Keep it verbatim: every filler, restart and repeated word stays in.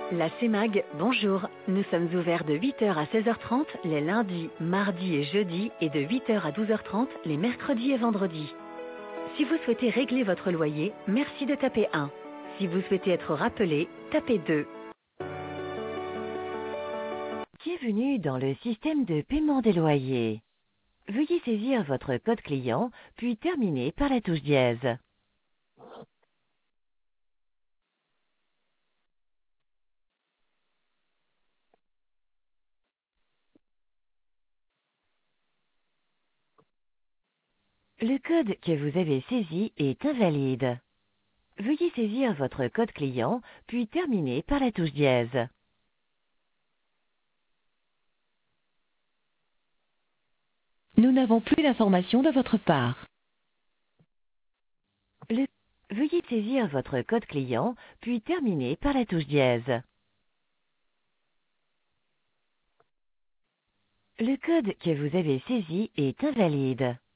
La CEMAG, bonjour. Nous sommes ouverts de huit heures à seize heures trente les lundis, mardis et jeudis et de huit heures à douze heures trente les mercredis et vendredis. Si vous souhaitez régler votre loyer, merci de taper un. Si vous souhaitez être rappelé, tapez deux. Bienvenue dans le système de paiement des loyers. Veuillez saisir votre code client, puis terminer par la touche dièse. Le code que vous avez saisi est invalide. Veuillez saisir votre code client, puis terminer par la touche dièse. Nous n'avons plus d'informations de votre part. Le... Veuillez saisir votre code client, puis terminer par la touche dièse. Le code que vous avez saisi est invalide.